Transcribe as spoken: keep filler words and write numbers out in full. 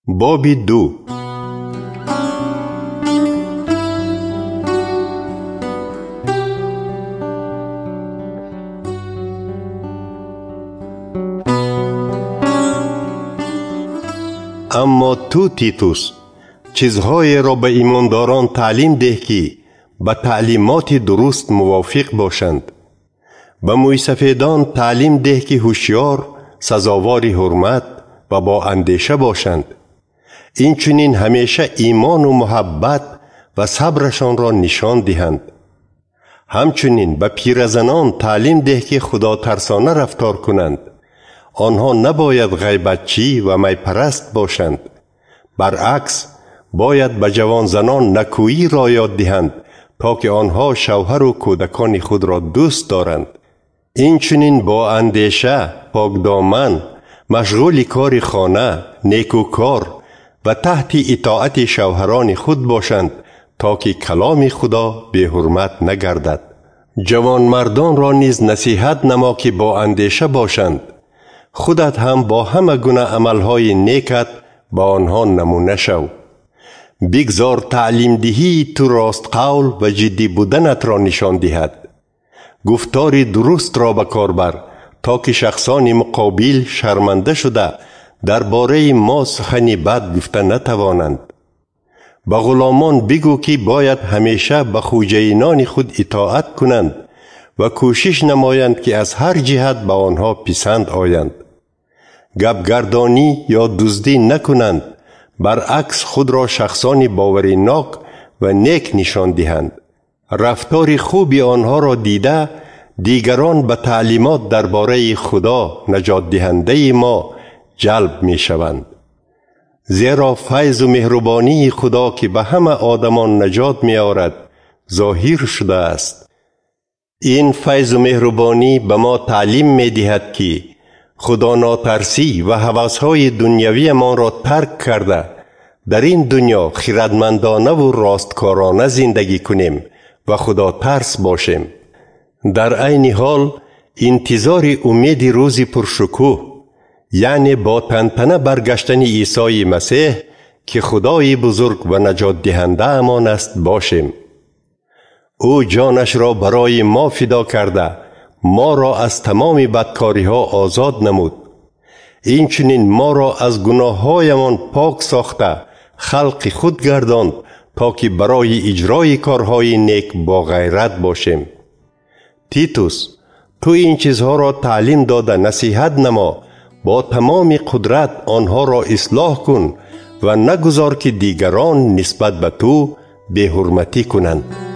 باب دو. اما تو تیتوس چیزهای را به ایمانداران تعلیم ده که به تعلیمات درست موافق باشند. به موسفیدان تعلیم ده که هوشیار، سزاوار حرمت و با اندیشه باشند. این چنین همیشه ایمان و محبت و صبرشان را نشان دهند. همچنین به پیرزنان تعلیم ده که خدا ترسانه رفتار کنند. آنها نباید غیبتچی و میپرست باشند. برعکس باید به جوان زنان نکویی را یاد دهند تا که آنها شوهر و کودکان خود را دوست دارند. این چنین با اندیشه، پاکدامن، مشغول کار خانه، نیکوکار و تحت اطاعت شوهران خود باشند تا که کلام خدا به حرمت نگردد. جوان مردان را نیز نصیحت نما که با اندیشه باشند. خودت هم با همه گونه عملهای نیکت با آنها نمونه شو. بگذار تعلیم دهی تو راست قول و جدی بودنت را نشان دهد. گفتار درست را به کار بر تا که شخصان مقابل شرمنده شده درباره ما سخنی بد گفته نتوانند. به غلامان بگو که باید همیشه به خوجینان خود اطاعت کنند و کوشش نمایند که از هر جهت به آنها پسند آیند. گپگردانی یا دزدی نکنند، برعکس خود را شخصان باورناک و نیک نشان دهند. رفتار خوبی آنها را دیده دیگران به تعلیمات درباره خدا نجات دهنده ما جلب می شوند. زیرا فیض و مهربانی خدا که به همه آدمان نجات می آورد ظاهر شده است. این فیض و مهربانی به ما تعلیم می دهد که خدا ناترسی و هوسهای دنیوی ما را ترک کرده در این دنیا خردمندانه و راستکارانه زندگی کنیم و خدا ترس باشیم. در عین حال انتظار امید روز پرشکوه، یعنی با تنتنه برگشتن عیسی مسیح که خدای بزرگ و نجات دهنده امان است باشیم. او جانش را برای ما فدا کرده ما را از تمام بدکاری ها آزاد نمود. این چنین ما را از گناه هایمان پاک ساخته خلق خود گرداند تا که برای اجرای کارهای نیک با غیرت باشیم. تیتوس، تو این چیزها را تعلیم داده نصیحت نما، با تمام قدرت آنها را اصلاح کن و نگذار که دیگران نسبت به تو بی حرمتی کنند.